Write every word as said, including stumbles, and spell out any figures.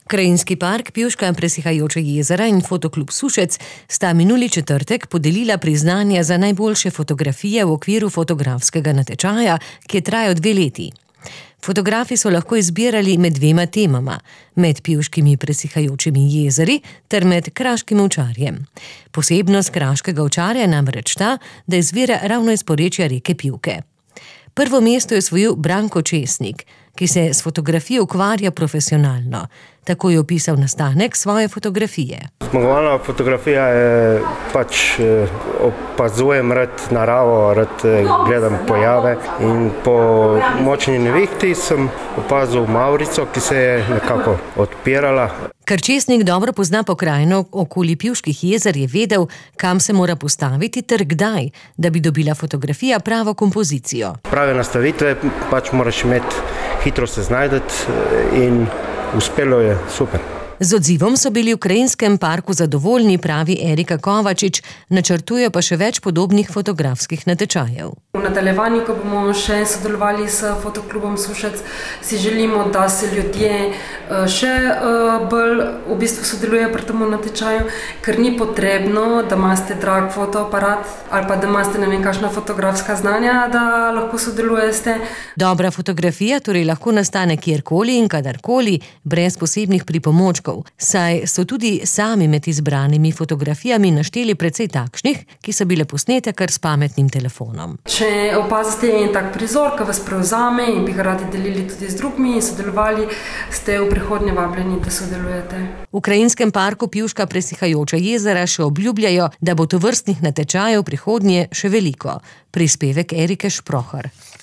Krajinski park Pivška Presihajoča jezera in Fotoklub Sušec sta minuli četrtek podelila priznanja za najboljše fotografije v okviru fotografskega natečaja, ki je trajal dve leti. Fotografi so lahko izbirali med dvema temama, med pivškimi presihajočimi jezeri ter med kraškim ovčarjem. Posebnost kraškega ovčarja je namreč ta, da izvira ravno iz porečja reke Pivke. Prvo mesto je osvojil Branko Česnik, ki se s fotografijo ukvarja profesionalno. Tako je opisal nastanek svoje fotografije. Zmagovalna fotografija je pač opazujem rad naravo, rad gledam pojave in po močni nevihti sem opazil Mavrico, ki se je nekako odpirala. Ker Česnik dobro pozna pokrajino okoli Pivških jezer, je vedel, kam se mora postaviti ter kdaj, da bi dobila fotografija pravo kompozicijo. Prave nastavitve pač moraš imeti, hitro se znajdeti in uspelo je super. Z odzivom so bili v Krajinskem parku zadovoljni, pravi Erika Kovačič, načrtuje pa še več podobnih fotografskih natečajev. V nadaljevanju, ko bomo še sodelovali s Fotoklubom Sušec, si želimo, da se ljudje še bolj v bistvu sodelujejo pri tem natečaju, ker ni potrebno, da imate drag fotoaparat ali pa da imate ne vem kakšna fotografska znanja, da lahko sodelujete. Dobra fotografija torej lahko nastane kjerkoli in kadarkoli, brez posebnih pripomočkov, saj so tudi sami med izbranimi fotografijami našteli precej takšnih, ki so bile posnete kar s pametnim telefonom. Če opazite en tak prizor, ki vas prevzame in bi ga radi delili tudi z drugimi in sodelovali, ste v prihodnje vabljeni, da sodelujete. V Krajinskem parku Pivška Presihajoča jezera še obljubljajo, da bo tovrstnih natečajev v prihodnje še veliko. Prispevek Erike Šprohar.